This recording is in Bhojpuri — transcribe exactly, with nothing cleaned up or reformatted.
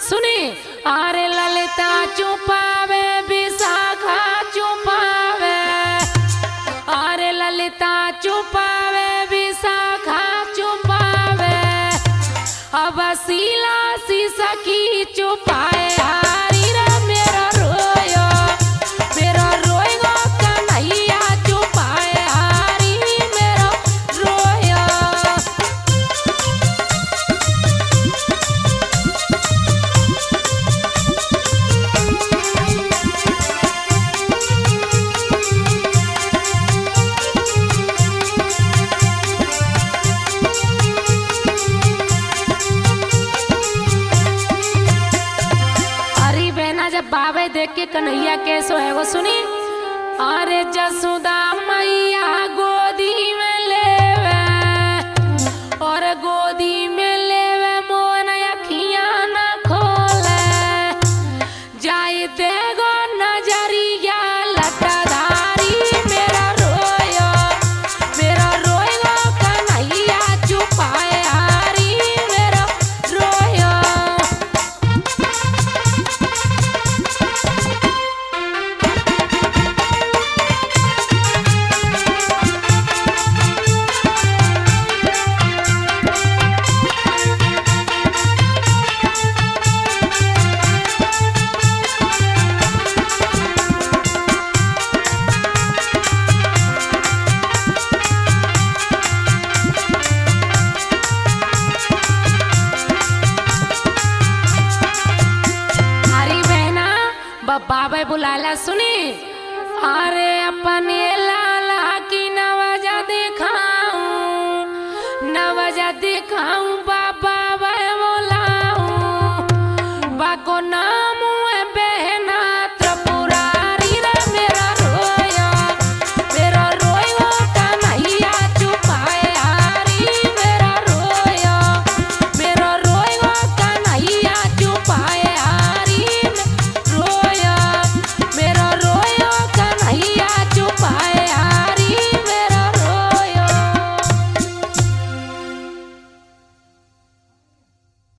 सुनी अरे ललिता चुपावे विशाखा चुपावे, अरे ललिता चुपावे विशाखा चुपावे, अब शीला सी सखी चुपाए हारी रे मेरा रोयो, मेरा रोएगो कन्हैया चुपाए हारी मेरा रोयो। जब बाबे देख के कन्हैया के सोएगो सुनी अरे जसोदा मैया गोदी में लेवे और गोदी में लेवे मोन अखियां न खोले, जाए देगो नजरिया लटधारी मेरा रोयो, मेरा रोएगो कन्हैया चुपाए हारी मेरा रोयो। बाबा बुलाला सुनी अरे अपने ला